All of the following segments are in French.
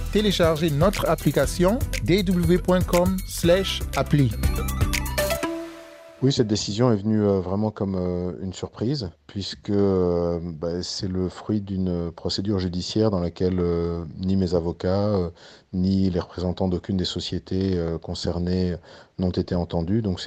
télécharger notre application dw.com/appli. Oui, cette décision est venue vraiment comme une surprise, puisque c'est le fruit d'une procédure judiciaire dans laquelle ni mes avocats, ni les représentants d'aucune des sociétés concernées n'ont été entendus. Donc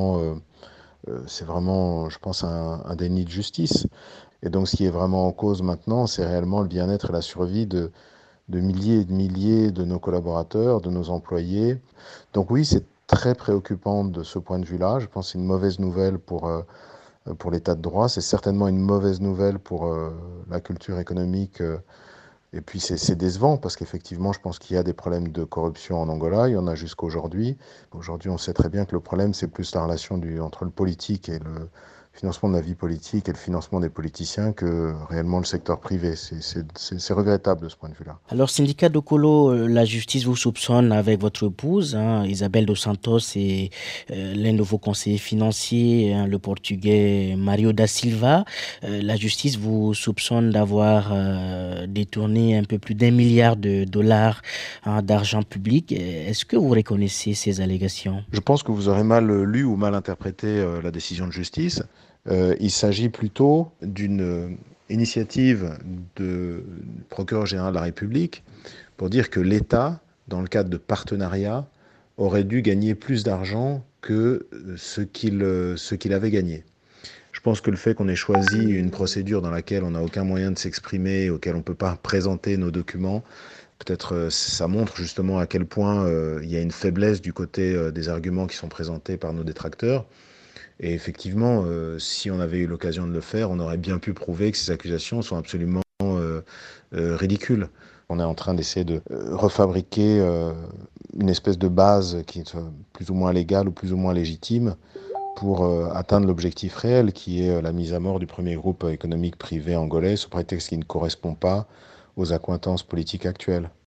c'est vraiment, je pense, un déni de justice. Et donc ce qui est vraiment en cause maintenant, c'est réellement le bien-être et la survie de milliers et de milliers de nos collaborateurs, de nos employés. Donc oui, c'est très préoccupant de ce point de vue-là. Je pense que c'est une mauvaise nouvelle pour l'état de droit. C'est certainement une mauvaise nouvelle pour la culture économique. Et puis c'est décevant parce qu'effectivement, je pense qu'il y a des problèmes de corruption en Angola. Il y en a jusqu'à aujourd'hui. Aujourd'hui, on sait très bien que le problème, c'est plus la relation entre le politique et le financement de la vie politique et le financement des politiciens que réellement le secteur privé. C'est regrettable de ce point de vue-là. Alors, syndicat Dokolo, la justice vous soupçonne avec votre épouse, Isabelle dos Santos, et l'un de vos conseillers financiers, le portugais Mario da Silva. La justice vous soupçonne d'avoir détourné un peu plus d'1 milliard de dollars d'argent public. Est-ce que vous reconnaissez ces allégations? Je pense que vous aurez mal lu ou mal interprété la décision de justice. Il s'agit plutôt d'une initiative du procureur général de la République pour dire que l'État, dans le cadre de partenariat, aurait dû gagner plus d'argent que ce qu'il avait gagné. Je pense que le fait qu'on ait choisi une procédure dans laquelle on n'a aucun moyen de s'exprimer, auquel on ne peut pas présenter nos documents, peut-être ça montre justement à quel point il y a une faiblesse du côté des arguments qui sont présentés par nos détracteurs. Et effectivement, si on avait eu l'occasion de le faire, on aurait bien pu prouver que ces accusations sont absolument ridicules. On est en train d'essayer de refabriquer une espèce de base qui est plus ou moins légale ou plus ou moins légitime pour atteindre l'objectif réel qui est la mise à mort du premier groupe économique privé angolais sous prétexte qu'il ne correspond pas aux accointances politiques actuelles.